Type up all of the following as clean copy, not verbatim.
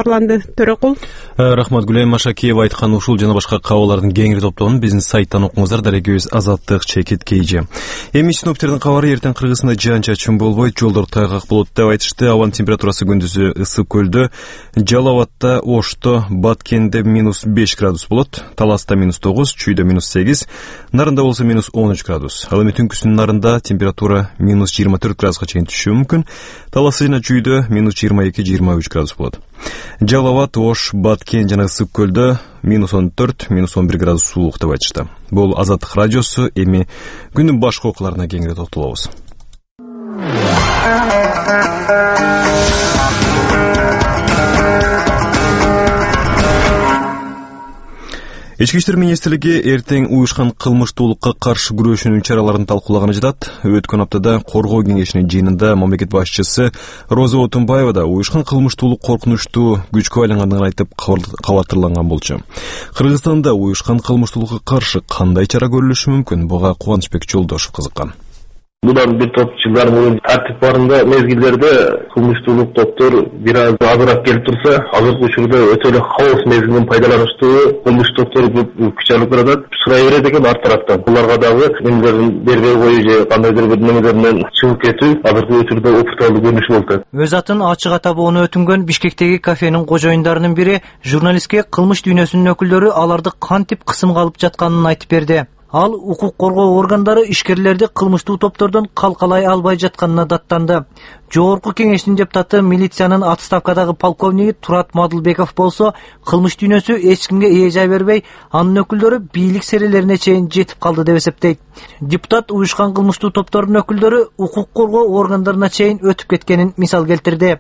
жоспарланды. Төрөкул. Рахмат Гүлайым Машакиева айткан ушул жана башка кабарлардын кеңири топтоомун биздин сайттан окуңуздар. Дарегибиз Азаттык Чекит Кейжи. Эми синоптиктердин кабары эртең Кыргызстанда жаан-чачын болбойт, жолдор тайгак болот деп айтышты. Абанын температурасы күндүзү ысык көлдө, Жалал Абадта, Ошто, Баткенде -5 градус болот, Таласта -9, Чүйдө -8, Нарында болсо -13 градус. Ал эми түнкүсүн Нарында температура -24 градуска чейин түшүшү мүмкүн. Талас жана Чүйдө -22-23 градус болот. Жалал Абад, Ош, Баткен жана ысык көлдө -14, -11 градус суук деп айтышты. Бул Азаттык радиосу. Эми күндүн башка окууларына кеңири токтолобуз. Ички иштер министрлиги эртең уюшкан кылмыштуулукка каршы күрөшүүнүн чараларын талкуулаганы жатат. Өткөн аптада Коргоо кеңешинин жыйынында мамлекет башчысы Роза Отунбаева да уюшкан кылмыштуулук коркунучтуу күчкө айлангандыгын айтып кабатырланган болчу. Кыргызстанда уюшкан кылмыштуулукка каршы кандай чара көрүлүшү мүмкүн? Буга Кубанычбек Жолдошов кызыккан. Будан бир топ жылдар мурун тартип барында мезгилдерде кылмыштуулук топтор бир аз азыраак келип турса, азыркы учурда өтө эле хаос мезгилин пайдалануштуу кылмыш топтор күч алып баратат. Сурай берет экен арт тараптан. Буларга дагы эмелерин бербей коюу же кандайдыр бир немелеринен чыгып кетүү азыркы учурда опурталуу көрүнүш болуп атат. Өз атын ачык атабоону өтүнгөн Бишкектеги кафенин кожоюндарынын бири журналистке кылмыш дүйнөсүнүн өкүлдөрү аларды кантип кысымга алып жатканын айтып берди. Ал укук коргоо органдары ишкерлерди кылмыштуу топтордон калкалай албай жатканына даттанды. Жогорку кеңештин депутаты милициянын отставкадагы полковниги Турат Мадылбеков болсо, кылмыш дүйнөсү эч кимге эжай бербей, анын өкүлдөрү бийлик серелерине чейин жетип калды деп эсептейт. Депутат уюшкан кылмыштуу топтордун өкүлдөрү укук коргоо органдарына чейин өтүп кеткенин мисал келтирди.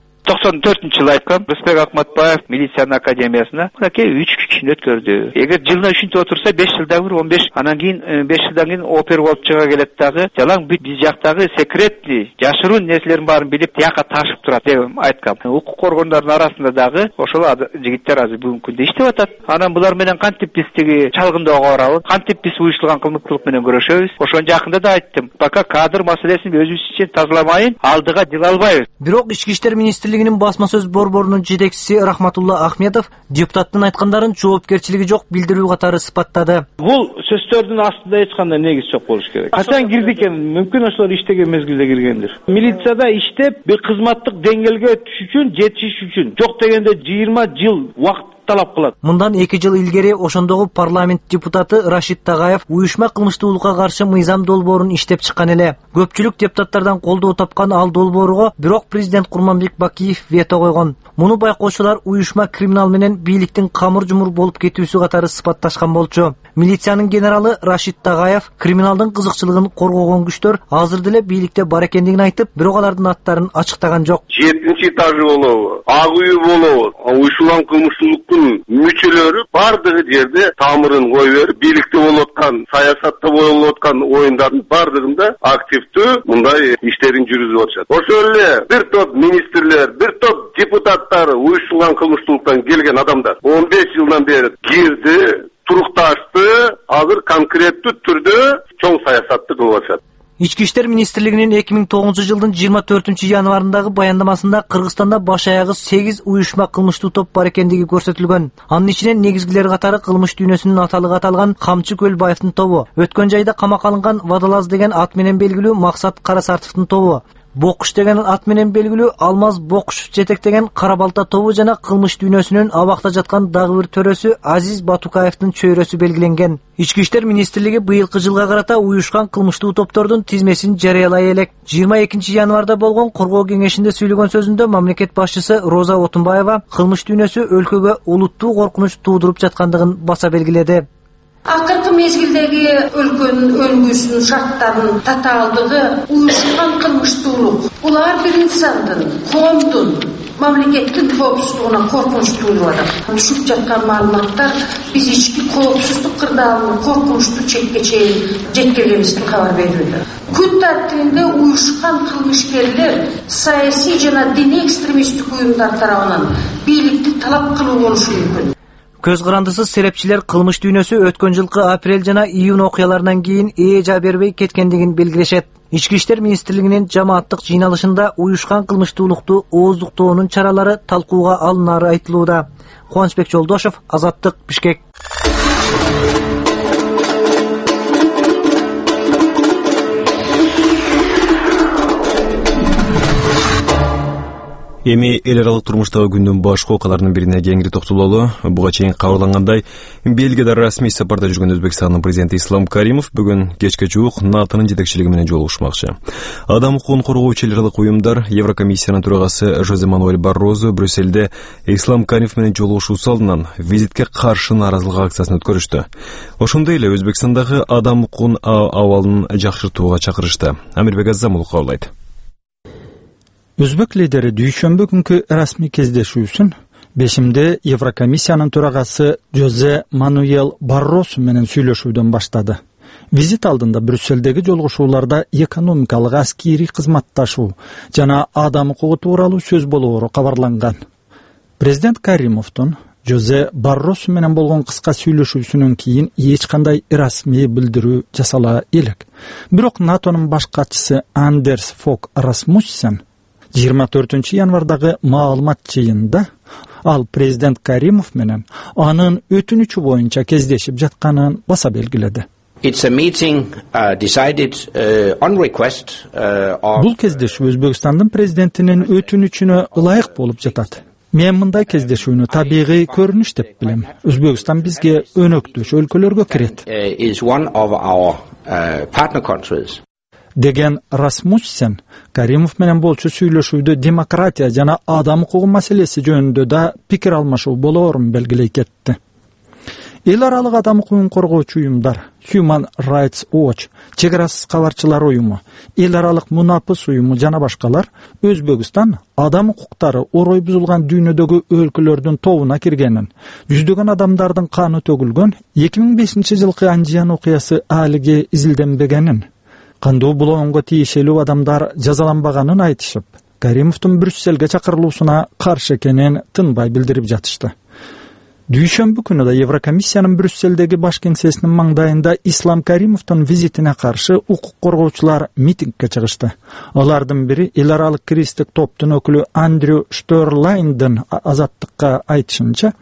94-жылы айткам, Рысбек Акматбаев милициянын академиясына мынакей 3 кишини өткөрдү. Эгер жылына ушинтип отурса 5 жылдан бир 15, анан кийин 5 жылдан кийин опер болуп чыга келет дагы. Жалаң биз жактагы секретный, жашыруун нерселерин баарын билип, тияка ташып турат деп айткам. Укук коргондордун арасында дагы ошол жигиттер азыр бүгүнкү күндө иштеп атат. Анан булар менен кантип биз тиги чалгындоого барабыз, кантип биз уюштурган кылмыктуулук менен күрөшөбүз. Ошон жакында да айттым. Пока кадр маселесин өзүбүз үчүн тазаламайын, алдыга жыла албайбыз. Бирок ички иштер министрлигинин басма сөз борборунун жетекчиси Рахматулла Ахмедов депутаттын айткандарын жоопкерчилиги жок билдирүү катары сыпаттады. Бул сөздөрдүн астында эч кандай негиз жок болуш керек. Качан кирди экен? Мүмкүн ошолор иштеген мезгилде киргендир. Милицияда иштеп, бир кызматтык деңгээлге өтүш үчүн, жетиш үчүн жок дегенде 20 жыл убакыт талап кылат. Мындан 2 жыл илгери ошондогу парламент депутаты Рашид Тагаев уюшма кылмыштуулукка каршы мыйзам долбоорун иштеп чыккан эле. Көпчүлүк депутаттардан колдоо тапкан ал долбоорго бирок президент Курманбек Бакиев вето койгон. Муну байкоочулар уюшма криминал менен бийликтин камыр-жумур болуп кетүүсү катары сыпатташкан болчу. Милициянын генералы Рашид Тагаев криминалдын кызыкчылыгын коргогон күчтөр азыр деле бийликте бар экендигин айтып, бирок алардын аттарын ачыктаган жок. 7-чи этажы болобу, ак үй болобу, уюшулган кылмыштуулуктун мүчөлөрү бардыгы жерде тамырын коюп берип, бийликте болуп аткан, саясатта болуп аткан оюндардын бардыгында активдүү мындай иштерин жүргүзүп атышат. Ошол эле бир топ министрлер, бир топ депутаттар уюшулган кылмыштуулуктан келген адамдар 15 жылдан бери кирди, турукташты, азыр конкреттүү түрдө чоң саясатты кылып атышат. Ички иштер министрлигинин 2009 жылдын 24 январындагы баяндамасында Кыргызстанда баш аягы 8 уюшма кылмыштуу топ бар экендиги көрсөтүлгөн. Анын ичинен негизгилери катары кылмыш дүйнөсүнүн аталыгы аталган Камчы Көлбаевдин тобу, өткөн жайда камакка алынган Водолаз деген ат менен белгилүү Максат Карасартовдун тобу, Бокуш деген ат менен белгилүү Алмаз Бокушев жетектеген Карабалта тобу жана кылмыш дүйнөсүнүн абакта жаткан дагы бир төрөсү Азиз Батукаевдин чөйрөсү белгиленген. Ички иштер министрлиги быйылкы жылга карата уюшкан кылмыштуу топтордун тизмесин жарыялай элек. 22 январда болгон Коргоо кеңешинде сүйлөгөн сөзүндө мамлекет башчысы Роза Отунбаева кылмыш дүйнөсү өлкөгө олуттуу коркунуч туудуруп жаткандыгын баса белгиледи. Акыркы мезгилдеги өлкөнүн өлгүсүнүн шарттарынын татаалдыгы, уюшулган кылмыштуулук, булар бир инсандын, коомдун, мамлекеттин коопсуздугуна коркунуч туудуруп атат. Түшүп жаткан маалыматтар биз ички коопсуздук кырдаалынын коркунучтуу чекке чейин жеткиргенибиздин кабар берүүдө. Күн тартибинде уюшкан кылмышкерлер саясий жана диний экстремисттик уюмдар тарабынан бийликти талап кылуу болушу мүмкүн. Көз карандысыз серепчилер кылмыш дүйнөсү өткөн жылкы апрель жана июнь окуяларынан кийин эжа бербей кеткендигин белгилешет. Ички иштер министрлигинин жамааттык жыйналышында уюшкан кылмыштуулукту ооздуктоонун чаралары талкууга алынары айтылууда. Кубанычбек Жолдошев, Азаттык, Бишкек. Эми эл аралык турмуштагы күндүн башкы окуяларынын бирине кеңири токтололу. Буга чейин кабарлангандай, Бельгияда расмий сапарда жүргөн Өзбекстандын президенти Ислам Каримов бүгүн кечке жуук НАТОнун жетекчилиги менен жолугушмакчы. Адам укугун коргоочу эл аралык уюмдар Еврокомиссиянын төрагасы Жозе Мануэль Баррозу Брюссельде Ислам Каримов менен жолугушуусу алдынан визитке каршы нааразылык акциясын өткөрүштү. Ошондой эле Өзбекстандагы адам укугунун абалын жакшыртууга чакырышты. Амирбек Азамулов кабылдайт. Өзбек лидери дүйшөмбү күнкү расмий кездешүүсүн 5-мде Еврокомиссиянын төрагасы Жозе Мануэль Баррозу менен сүйлөшүүдөн баштады. Визит алдында Брюссельдеги жолугушууларда экономикалык, аскери кызматташуу жана адам укугу тууралуу сөз болоору кабарланган. Президент Каримовдун Жозе Баррозу менен болгон кыска сүйлөшүүсүнөн кийин эч кандай расмий билдирүү жасала элек. Бирок НАТОнун баш катчысы Андерс Фок Расмуссен 24 январдагы маалымат жыйынында ал президент Каримов менен анын өтүнүчү боюнча кездешип жатканын баса белгиледи. Бул кездешүү Өзбекстандын президентинин өтүнүчүнө ылайык болуп жатат. Мен мындай кездешүүнү табигый көрүнүш деп билем. Өзбекстан бизге өнөктөш өлкөлөргө кирет. Деген Расмуссен Каримов менен болчу сүйлөшүүдө демократия жана адам укугу маселеси жөнүндө да пикир алмашуу болоорун белгилей кетти. Эл аралык адам укугун коргоочу уюмдар Human Rights Watch, Чегарасыз кабарчылар уюму, эл аралык Мунапыс уюму жана башкалар Өзбекстан адам укуктары орой бузулган дүйнөдөгү өлкөлөрдүн тобуна киргенин, жүздөгөн адамдардын каны төгүлгөн 2005 жылкы Анжиян окуясы алиге изилденбегенин, кандуу булоонго тиешелүү адамдар жазаланбаганын айтышып, Каримовдун Брюссельге чакырылуусуна каршы экенин тынбай билдирип жатышты. Дүйшөмбү күнү да Еврокомиссиянын Брюссельдеги баш кеңсесинин маңдайында Ислам Каримовдун визитине каршы укук коргоочулар митингге чыгышты. Алардын бири эл аралык кристик топтун өкүлү Андрю Штерлайндын Азаттыкка айтышынча,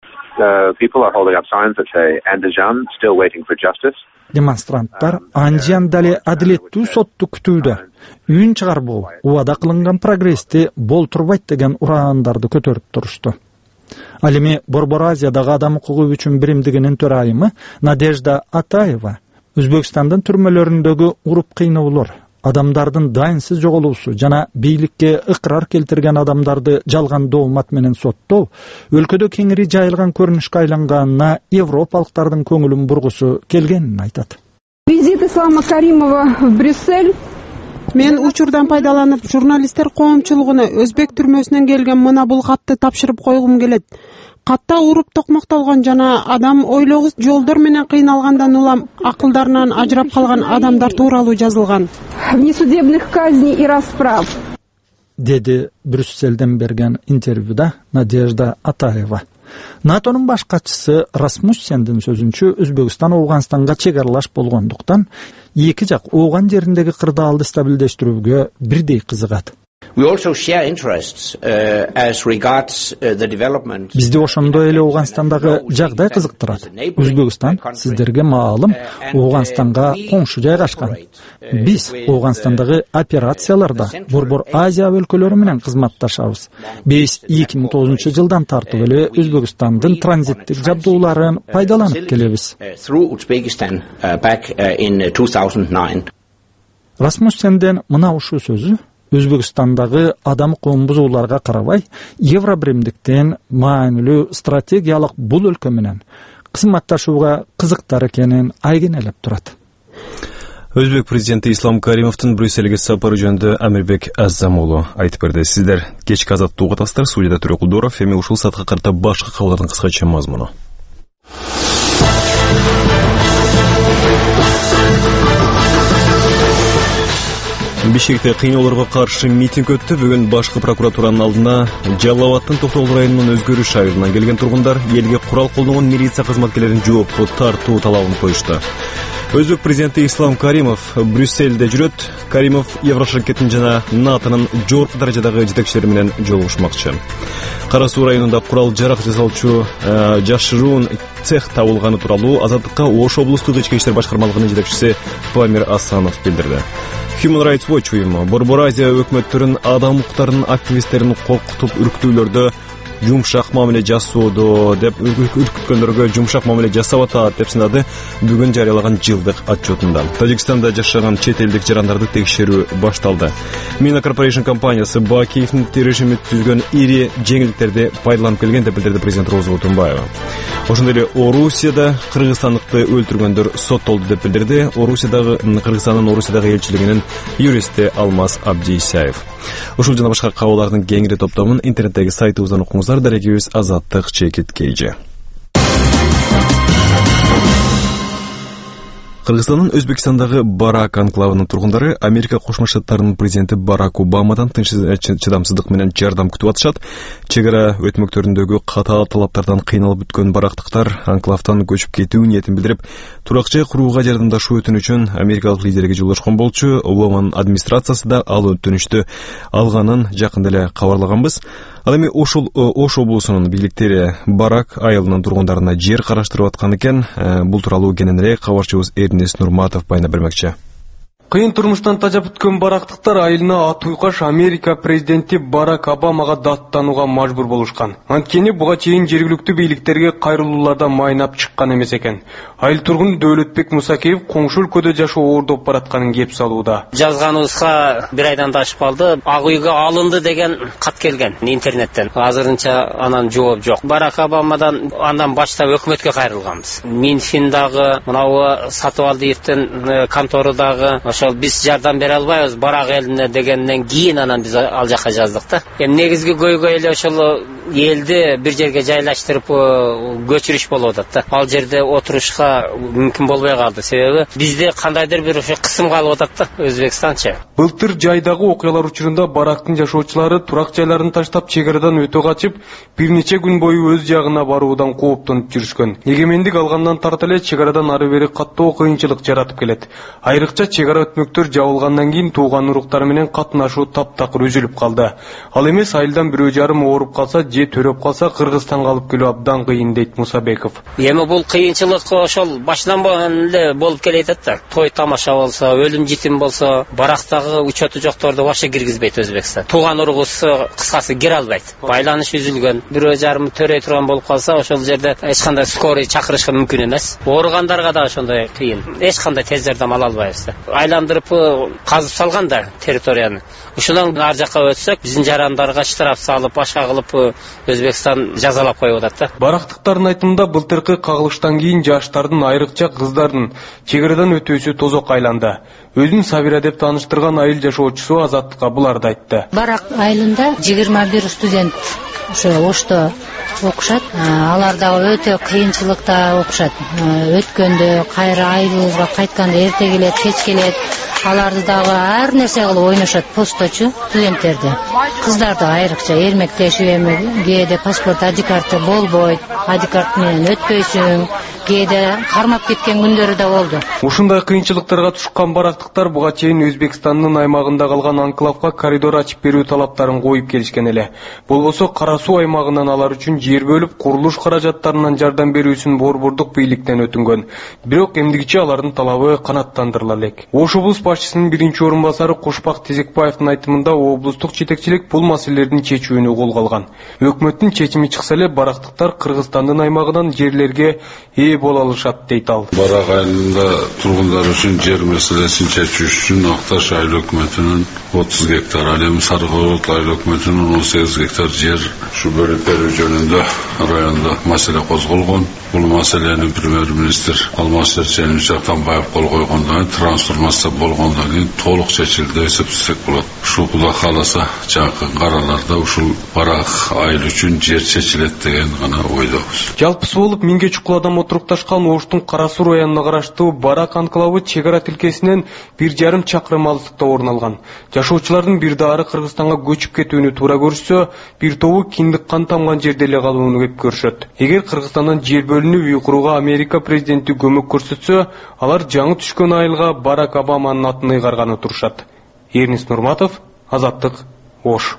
демонстранттар Анжиян дали адилеттүү сотту күтүүдө, үн чыгарбоо, убада кылынган прогрессти болтурбайт деген ураандарды көтөрүп турушту. Ал эми Борбор Азиядагы адам укугу үчүн биримдигинин төрайымы Надежда Атаева Өзбекстандын түрмөлөрүндөгү уруп кыйноолор, адамдардын дайынсыз жоголуусу жана бийликке ыкрар келтирген адамдарды жалган доомат менен соттоо өлкөдө кеңири жайылган көрүнүшкө айланганына европалыктардын көңүлүн бургусу келгенин айтат. Визит Ислама Каримова в Брюссель. Мен учурдан пайдаланып, журналисттер коомчулугуна өзбек түрмөсүнөн келген мына бул катты тапшырып койгум келет. Катта уруп токмоктолгон жана адам ойлогус жолдор менен кыйналгандан улам акылдарынан ажырап калган адамдар тууралуу жазылган. Внесудебных казней и расправ. Деди Брюссельден берген интервьюда Надежда Атаева. НАТОнун баш катчысы Расмуссендин сөзүнчө Өзбекстан Ооганстанга чегарлаш болгондуктан эки жак Ооган жериндеги кырдаалды стабилдештирүүгө бирдей кызыгат. Бизди ошондой эле Ооганстандагы жагдай кызыктырат. Өзбекстан сиздерге маалым Ооганстанга коңшу жайгашкан. Биз Ооганстандагы операцияларда Борбор Азия өлкөлөрү менен кызматташабыз. Биз 2009 жылдан тартып эле Өзбекстандын транзиттик жабдууларын пайдаланып келебиз. Расмуссенден мына ушул сөзү Өзбекстандагы адам укугун бузууларга карабай, Евробиримдиктен маанилүү стратегиялык бул өлкө менен кызматташууга кызыктар экенин айгинелеп турат. Өзбек президенти Ислам Каримовдун Брюссельге сапары жөнүндө Амирбек Азамулу айтып берди. Сиздер кечки азаттууга тастар, студияда Төрө Кулдоров, эми ушул саатка карата башка кабарлардын кыскача мазмуну. Бишкекте кыйноолорго каршы митинг өттү. Бүгүн башкы прокуратуранын алдына Жалал Абадтын Токтогул районунун өзгөрүш айылынан келген тургундар элге курал колдонгон милиция кызматкерлерин жоопко тартуу талабын коюшту. Өзбек президенти Ислам Каримов Брюссельде жүрөт. Каримов Еврошеркеттин жана НАТОнун жогорку даражадагы жетекчилери менен жолугушмакчы. Кара Суу районунда курал жарак жасоочу жашыруун цех табылганы тууралуу Азаттыкка Ош облустук ички иштер башкармалыгынын жетекчиси Памир Асанов билдирди. Human Rights Watch уюму Борбор Азия өкмөттөрүн адам укуктарынын активисттерин коркутуп үрктүүлөрдө жумшак мамиле жасоодо деп үркүткөндөргө жумшак мамиле жасап атат деп сынады бүгүн жарыялаган жылдык отчетунда. Тажикстанда жашаган чет элдик жарандарды текшерүү башталды. Mina Corporation компаниясы Бакиевдин режими түзгөн ири жеңилдиктерди пайдаланып келген деп билдирди президент Роза Отунбаева. Ошондой эле Орусияда кыргызстандыкты өлтүргөндөр соттолду деп билдирди Кыргызстандын Орусиядагы элчилигинин юристи Алмаз Абдийсаев. Ушул жана башка кабарлардын кеңири топтомун интернеттеги сайтыбыздан окуңуздар. Дарегибиз Азаттык чекит кейжи. Кыргызстандын Өзбекстандагы Барак анклавынын тургундары Америка Кошмо Штаттарынын президенти Барак Обамадан чыдамсыздык менен жардам күтүп атышат. Чегара өтмөктөрүндөгү катаал талаптардан кыйналып бүткөн барактыктар анклавдан көчүп кетүү ниетин билдирип, турак жай курууга жардамдашуу өтүнүчүн америкалык лидерге жолдошкон болчу. Обаманын администрациясы да ал өтүнүчтү алганын жакында эле кабарлаганбыз. Ал эми Ош облусунун бийликтери Барак айылынын тургундарына жер караштырып аткан экен. Бул тууралуу кененирээк кабарчыбыз Эрнес Нурматов байына бермекчи. Кыйын турмуштан тажап өткөн барактыктар айылына ат уйкаш Америка президенти Барак Обамага даттанууга мажбур болушкан. Анткени буга чейин жергиликтүү бийликтерге кайрылууларда майнап чыккан эмес экен. Айыл тургуну Дөөлөтбек Мусакеев коңшу өлкөдө жашоо оордоп баратканын кеп салууда. Жазганыбызга бир айдан да ашып калды. Ак үйгө алынды деген кат келген интернеттен. Азырынча анан жооп жок. Барак Обамадан андан баштап өкмөткө кайрылганбыз. Минфиндагы, мынау Сатыбалдиевдин конторудагы биз жардам бере албайбыз Барак элине дегенден кийин анан биз ал жака жаздык да. Негизги көйгөй эле ошол элди бир жерге жайлаштырып көчүрүш болуп атат да. Ал жерде отурушка мүмкүн болбой калды. Себеби бизде кандайдыр бир ошо кысым калып атат да Өзбекстанча. Былтыр жайдагы окуялар учурунда барактын жашоочулары турак жайларын таштап чегарадан өтө качып, бир нече күн бою өз жагына баруудан кооптонуп жүрүшкөн. Эгемендик алгандан тарта эле чегарадан ары бери каттоо кыйынчылык жаратып келет. Айрыкча чегара өтмөктөр жабылгандан кийин тууган уруктар менен катнашуу таптакыр үзүлүп калды. Ал эмес айылдан бирөө жарым ооруп калса же төрөп калса Кыргызстанга алып келүү абдан кыйын дейт Мусабеков. Эми бул кыйынчылык ошол башынан эле болуп келет да. Той тамаша болсо, өлүм житим болсо, барактагы учету жокторду вообще киргизбейт Өзбекстан. Тууган уругусу кыскасы кире албайт. Байланыш үзүлгөн, бирөө жарым төрөй турган болуп калса, ошол жерде эч кандай скорый чакырышка мүмкүн эмес. Ооругандарга да ошондой кыйын. Эч кандай тез жардам ала албайбыз да. Айландырып казып салган да территорияны. Ушундан ар жакка өтсөк, биздин жарандарга штраф салып, башка кылып Өзбекстан жазалап коюп атат да. Барактыктардын айтымында былтыркы кагылыштан кийин жаштардын, айрыкча кыздардын чегарадан өтүүсү тозок айланды. Өзүн Сабира деп тааныштырган айыл жашоочусу Азаттыкка буларды айтты. Барак айылында 21 студент ошо Ошто окушат. Алар дагы өтө кыйынчылыкта окушат. Өткөндө, кайра айылыбызга кайтканда эрте келет, кеч келет. Аларды дагы ар нерсе кылып ойношот посточу студенттерди. Кыздарды айрыкча эрмектешип эми кээде паспорт ID карты болбойт, ID карт менен өтпөйсүң, кээде кармап кеткен күндөрү да болду. Ушундай кыйынчылыктарга тушкан барактыктар буга чейин Өзбекстандын аймагында калган анклавга коридор ачып берүү талаптарын коюп келишкен эле. Болбосо Кара Суу аймагынан алар үчүн жер бөлүп, курулуш каражаттарынан жардам берүүсүн борбордук бийликтен өтүнгөн. Бирок эмдигичи алардын талабы канааттандырыла элек. Ош облус башчысынын биринчи орун басары Кошпак Тезекбаевдин айтымында облустук жетекчилик бул маселелердин чечүүнү колго алган. Өкмөттүн чечими чыкса эле барактыктар Кыргызстандын аймагынан жерлерге ээ боло алышат дейт ал. Барак айылында тургундар үчүн жер маселесин чечүү үчүн Акташ айыл өкмөтүнүн 30 гектар, ал эми Сарыкобод айыл өкмөтүнүн 18 гектар жер ушу бөлүп берүү жөнүндө районда маселе козголгон. Бул маселени премьер-министр Алмаз Атамбаев кол койгондон кийин, трансформация болгондон кийин толук чечилди деп эсептесек болот. Ушул Кудай кааласа жакын араларда ушул Барак айыл үчүн жер чечилет деген гана ойдобуз. Жалпысы болуп 1000ге чукул адам отуруп орнукташкан Оштун Кара Суу районуна караштуу Барак анклавы чек ара тилкесинен 1,5 чакырым алыстыкта орун алган. Жашоочулардын бир даары Кыргызстанга көчүп кетүүнү туура көрүшсө, бир тобу киндик кан тамган жерде эле калууну кеп көрүшөт. Эгер Кыргызстандан жер бөлүнүп үй курууга Америка президенти көмөк көрсөтсө, алар жаңы түшкөн айылга Барак Обаманын атын ыйгарганы турушат. Эрнис Нурматов, Азаттык, Ош.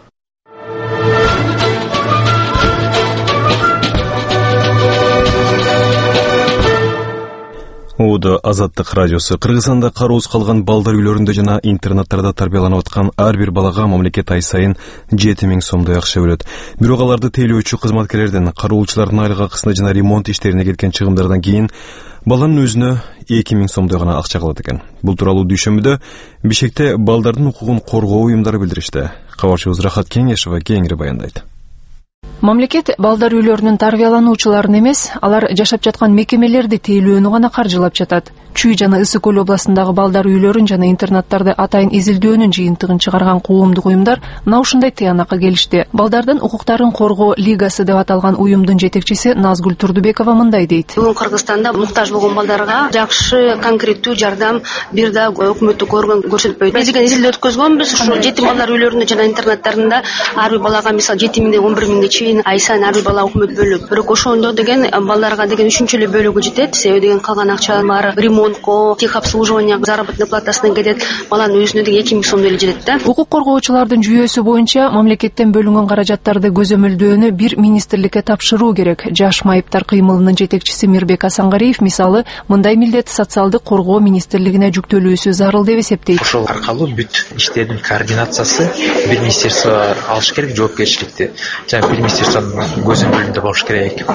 Ода Азаттык радиосу. Кыргызстанда кароосуз калган балдар үйлөрүндө жана интернаттарда тарбияланып аткан ар бир балага мамлекет ай сайын 7000 сомдой акча бөлөт. Бирок аларды тейлөөчү кызматкерлерден, кароолчулардын айлык акысына жана ремонт иштерине кеткен чыгымдардан кийин баланын өзүнө 2000 сомдой гана акча калат экен. Бул тууралуу дүйшөмбүдө Бишкекте балдардын укугун коргоо уюмдары билдиришти. Кабарчыбыз Рахат Кеңешова кеңири баяндайт. Мамлекет балдар үйлөрүнүн тарбиялануучуларын эмес, алар жашап жаткан мекемелерди тейлөөнү гана каржылап жатат. Чүй жана Ысык көл областындагы балдар үйлөрүн жана интернаттарды атайын изилдөөнүн жыйынтыгын чыгарган коомдук уюмдар мына ушундай тыянакка келишти. Балдардын укуктарын коргоо лигасы деп аталган уюмдун жетекчиси Назгүл Турдубекова мындай дейт. Бүгүн Кыргызстанда муктаж болгон балдарга жакшы конкреттүү жардам бир да өкмөттүк орган көрсөтпөйт. Биз деген изилдөө өткөзгөнбүз. Ушу жетим балдар үйлөрүндө жана интернаттарында ар бир балага мисалы 7000ден 11000ге чейин ай сайын ар бир бала өкмөт бөлөт. Бирок ошондо деген балдарга деген үчүнчү эле бөлүгү жетет. Себеби деген калган акчалар баары ремонтко, техобслуживание, заработная платасына кетет. Баланын өзүнө деген 2000 сом эле жетет да. Укук коргоочулардын жүйөсү боюнча мамлекеттен бөлүнгөн каражаттарды көзөмөлдөөнү бир министрликке тапшыруу керек. Жаш майыптар кыймылынын жетекчиси Мирбек Асангариев мисалы мындай милдет социалдык коргоо министрлигине жүктөлүүсү зарыл деп эсептейт. Ошол аркылуу бүт иштердин координациясы бир министерство алыш керек, жоопкерчиликти. Жана бир министерствонун көзөмөлүндө болуш керек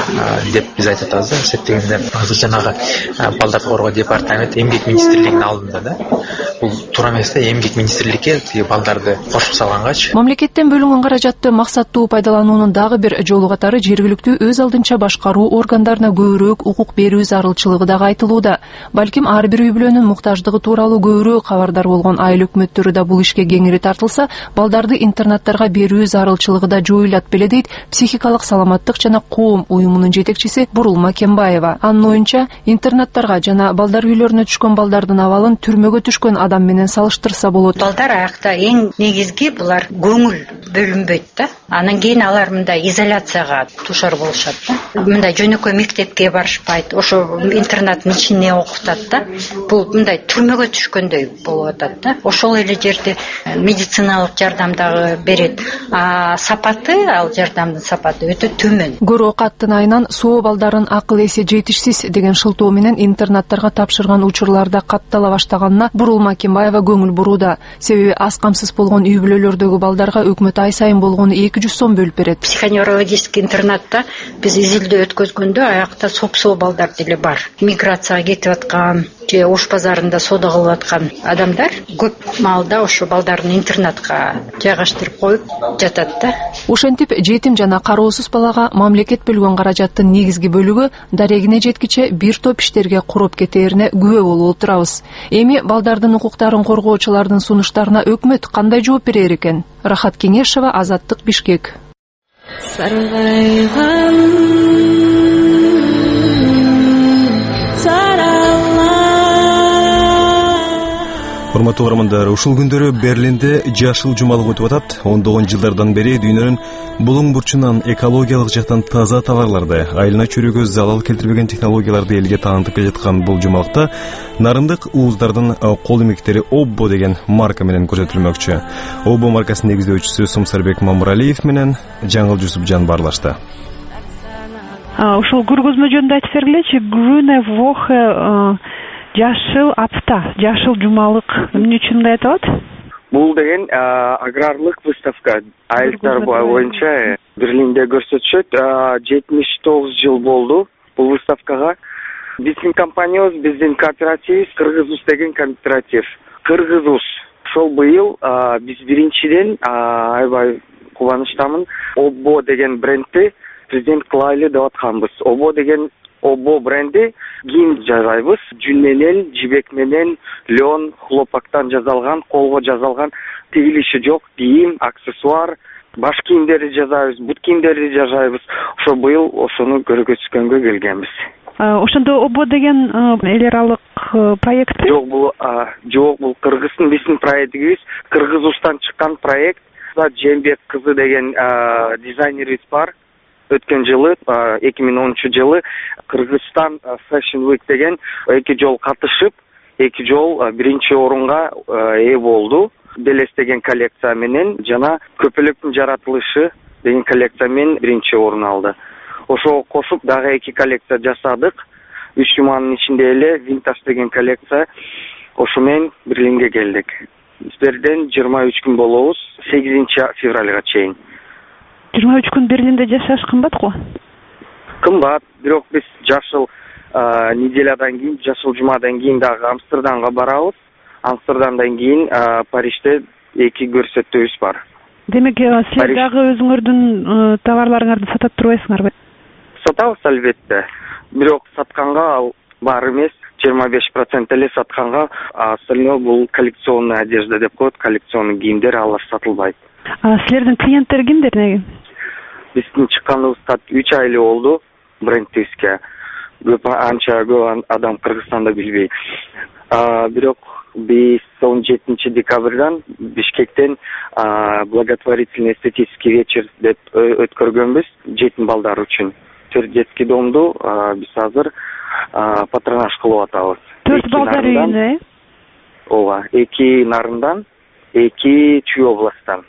деп биз айтып атабыз. Эсептегенде азыр жанагы балдарды коргоо департамент эмгек министрлигинин алдында да. Бул туура эмес да, эмгек министрликке тиги балдарды кошуп салгангачы. Мамлекеттен бөлүнгөн каражатты максаттуу пайдалануунун дагы бир жолу катары жергиликтүү өз алдынча башкаруу органдарына көбүрөөк укук берүү зарылчылыгы дагы айтылууда. Балким ар бир үй бүлөнүн муктаждыгы тууралуу көбүрөөк кабардар болгон айыл өкмөттөрү да бул ишке кеңири тартылса, балдарды интернаттарга берүү зарылчылыгы да жоюлат беле дейт психикалык саламаттык жана коом уюмунун жетекчиси Бурулма Кембаева. Анын оюнча, интернаттарга жана балдар үйлөрүнө түшкөн балдардын абалын түрмөгө түшкөн адам менен салыштырса болот. Балдар аякта эң негизги булар көңүл бөлүнбөйт да. Анан кийин алар мындай изоляцияга душар болушат да. Мындай жөнөкөй мектепке барышпайт, ошо интернаттын ичине окутат да. Бул мындай түрмөгө түшкөндөй болуп атат да. Ошол эле жерде медициналык жардам дагы берет. Сапаты, ал жардамдын сапаты өтө төмөн. Көрөө каттын айынан соо балдарын акыл эси жетишсиз деген шылтоо менен интернаттарга тапшырган учурларда каттала баштаганына Бурулма Кембаева көңүл бурууда. Себеби аз камсыз болгон үй бүлөлөрдөгү балдарга өкмөт ай сайын болгону 200 сом бөлүп берет. Психоневрологический интернатта биз изилдөө өткөзгөндө аякта соп-соо балдар деле бар. Миграцияга кетип аткан, же Ош базарында соода кылып аткан адамдар көп маалда ошо балдарын интернатка жайгаштырып коюп жатат да. Ошентип жетим жана кароосуз балага мамлекет бөлгөн каражаттын негизги бөлүгү дарегине жеткиче бир топ иштерге куруп кетээрине күбө болуп отурабыз. Эми балдардын укуктарын коргоочулардын сунуштарына өкмөт кандай жооп берер экен? Рахат Кеңешова, Азаттык, Бишкек. Урматтуу угармандар, ушул күндөрү Берлинде жашыл жумалык өтүп атат. Ондогон жылдардан бери дүйнөнүн булуң бурчунан экологиялык жактан таза товарларды, айылына чөйрөгө залал келтирбеген технологияларды элге таанытып келаткан бул жумалыкта нарындык ууздардын кол эмектери Оббо деген марка менен көрсөтүлмөкчү. Оббо маркасынын негиздөөчүсү Сумсарбек Мамуралиев менен Жаңыл Жусупжан баарлашты. Ушул көргөзмө жөнүндө айтып бергилечи. Grüne Woche жашыл апта, жашыл жумалык эмне үчүн мындай аталат? Бул деген аграрлык выставка. Айылдар боюнча Берлинде көрсөтүшөт. 79 жыл болду бул выставкага. Биздин компаниябыз, биздин кооперативибиз Кыргызус деген кооператив. Кыргызус. Ошол быйыл биз биринчиден аябай кубанычтамын. Оббо деген брендти президент кылайлы деп атканбыз. Оббо деген Оббо бренди кийим жасайбыз. Жүн менен, жибек менен, лен, хлопактан жасалган, колго жасалган, тигилиши жок кийим, аксессуар, баш кийимдерди жасайбыз, бут кийимдерди жасайбыз. Ошо быйыл ошону көргөзгөнгө келгенбиз. Ошондо ОБО деген эл аралык проект? Жок, бул Кыргыздын биздин проектибиз, Кыргызстан чыккан проект. Жембек кызы деген дизайнерибиз бар. Өткөн жылы 2010-жылы Кыргызстан Fashion Week деген 2 жол катышып, 2 жол биринчи орунга ээ болду. Делес деген коллекция менен жана көпөлүктүн жаратылышы деген коллекция менен биринчи орун алды. Ошого кошуп дагы 2 коллекция жасадык. 3 жуманын ичинде эле Vintage деген коллекция ошо менен Берлинге келдик. Сиздерден 23 күн болобуз, 8 февралга чейин. 23 күн Берлинде жашаш кымбат го? Кымбат, бирок биз жашыл неделядан кийин, жашыл жумадан кийин дагы Амстердамга барабыз. Амстердамдан кийин Парижде 2 көрсөтүүбүз бар. Демек, силер дагы өзүңөрдүн товарларыңарды сатып турбайсыңарбы? Сатабыз албетте. Бирок сатканга бар эмес, 25% эле сатканга, остальное бул коллекционный одежда деп коет, коллекционный кийимдер, алар сатылбайт. Силердин клиенттери кимдер неге? Биздин чыкканыбызга 3 ай эле болду брендибизге. Анча көп адам Кыргызстанда билбейт. Бирок биз 17 декабрдан Бишкектен благотворительный эстетический вечер деп өткөргөнбүз жетим балдар үчүн. Детский домду биз азыр патронаж кылып атабыз. 4 балдар үйүнө? Ооба, 2 Нарындан, 2 Чүй областтан.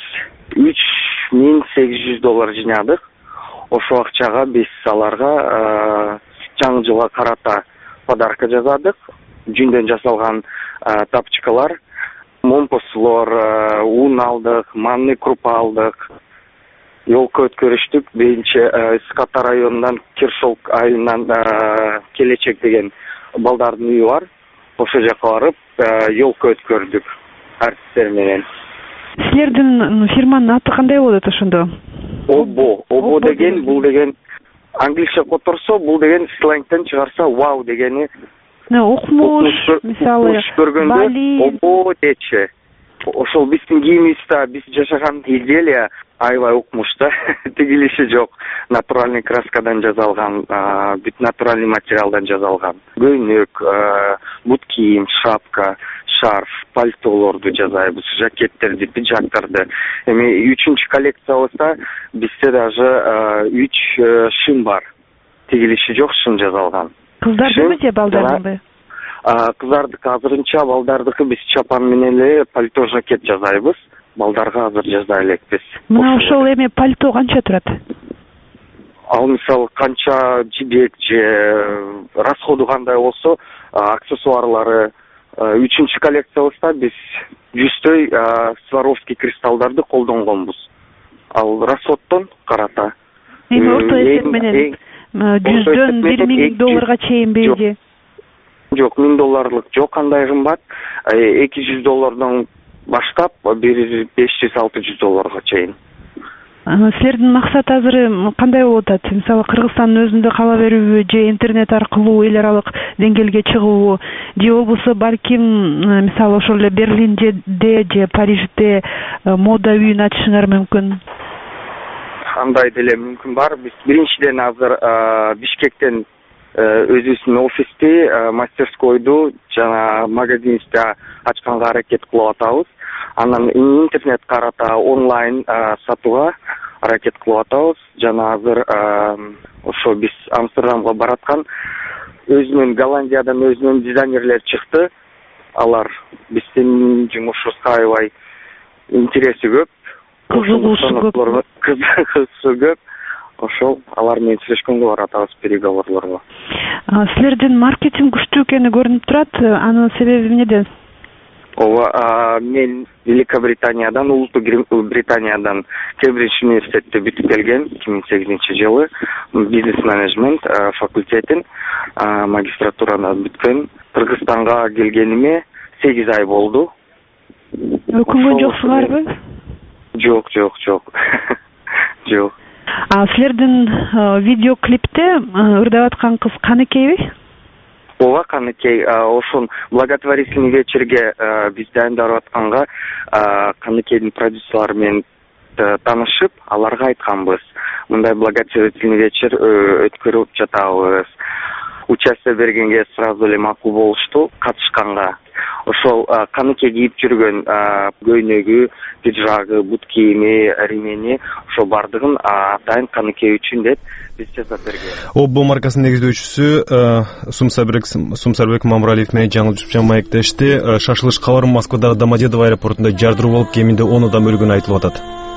$3,800 жыйнадык. Ошол акчага биз аларга жаңы жылга карата подарка жасадык. Жүндөн жасалган тапчыкалар, момпослор, un алдык, манный крупа алдык. Жолко өткөрүштүк. Биринчи Ската районунан Киршолк айылынан Келечек деген балдардын үйү бар. Ошол жака барып, жолко өткөрдүк артисттер менен. Силердин фирманын аты кандай болот ошондо? Обо деген, бул деген англисче которсо, бул деген сленгтен чыгарса вау дегени. Окмуш, мисалы, Бали, Обо дечи. Ошол биздин кийимибизде, биз жашаган изделия аябай укмуш да. Тигилиши жок. Натуральный краскадан жасалган, бүт натуральный материалдан жасалган. Көйнөк, бут кийим, шапка, шарф, пальтолорду жасайбыз, жакеттерди, пиджактарды. Эми 3-чү коллекциябызда бизде даже 3 шым бар. Тигилиши жок, шым жасалган. Кыздардыбы же балдардыбы? Кыздардыкы азырынча, балдардыкы биз чапан менен эле пальто, жакет жасайбыз. Балдарга азыр жасай элекпиз. Мына ошол эми пальто канча турат? Ал мисалы канча жибек же расходу кандай болсо, аксессуарлары 3-чү коллекциябызда биз 100 Сваровский кристаллдарды колдонгонбуз. Ал расходтон карата. Эми орто эсеп менен $100дөн $1,000 чейин бейди? Жок, $1000 жок, кандай кымбат. $200 баштап $500-600 чейин. Силердин максат азыр кандай болуп атат? Мисалы Кыргызстандын өзүндө кала берүүбү же интернет аркылуу эл аралык деңгээлге чыгуубу же болбосо балким мисалы ошол эле Берлинде же Парижде мода үйүн ачышыңар мүмкүн? Андай деле мүмкүн бар. Биз биринчиден азыр Бишкектен өзүбүздүн офисти, мастерскойду жана магазинди ачканга аракет кылып атабыз. Анан интернет карата онлайн сатууга аракет кылып атабыз. Жана азыр ошо биз Амстердамга бараткан өзүнүн Голландиядан өзүнүн дизайнерлер чыкты. Алар биздин жумушубузга аябай интереси көп. Кызыгуусу көп. Ошол алар менен сүйлөшкөнгө баратабыз, переговорлорго. Силердин маркетинг күчтүү экени көрүнүп турат. Анын себеби эмнеде? Ооба, мен Великобританиядан, Улуттук Британиядан Кембридж университетте бүтүп келген 2008-жылы бизнес менеджмент факультетин магистратураны бүткөн. Кыргызстанга келгениме 8 ай болду. Өкүнгөн жоксуңарбы? Жок. Жок. Силердин видеоклипте ырдап аткан кыз Каныкейби? Ооба, Каныкей. Ошон благотворительный вечерге биз дайындап атканга Каныкейдин продюсерлары менен таанышып, аларга айтканбыз. Мындай благотворительный вечер өткөрүп жатабыз. участие бергенге сразу эле макул болушту катышканга. Ошол Каныкей кийип жүргөн көйнөгү, пиджагы, бут кийими, ремени ошо бардыгын атайын Каныкей үчүн деп биз жасап берген. Обо маркасынын негиздөөчүсү Сумсарбек Мамралиев менен жаңылышып маектешти. Шашылыш кабары Москвадагы Домодедово аэропортунда жардыруу болуп, кеминде 10 адам өлгөнү айтылып атат.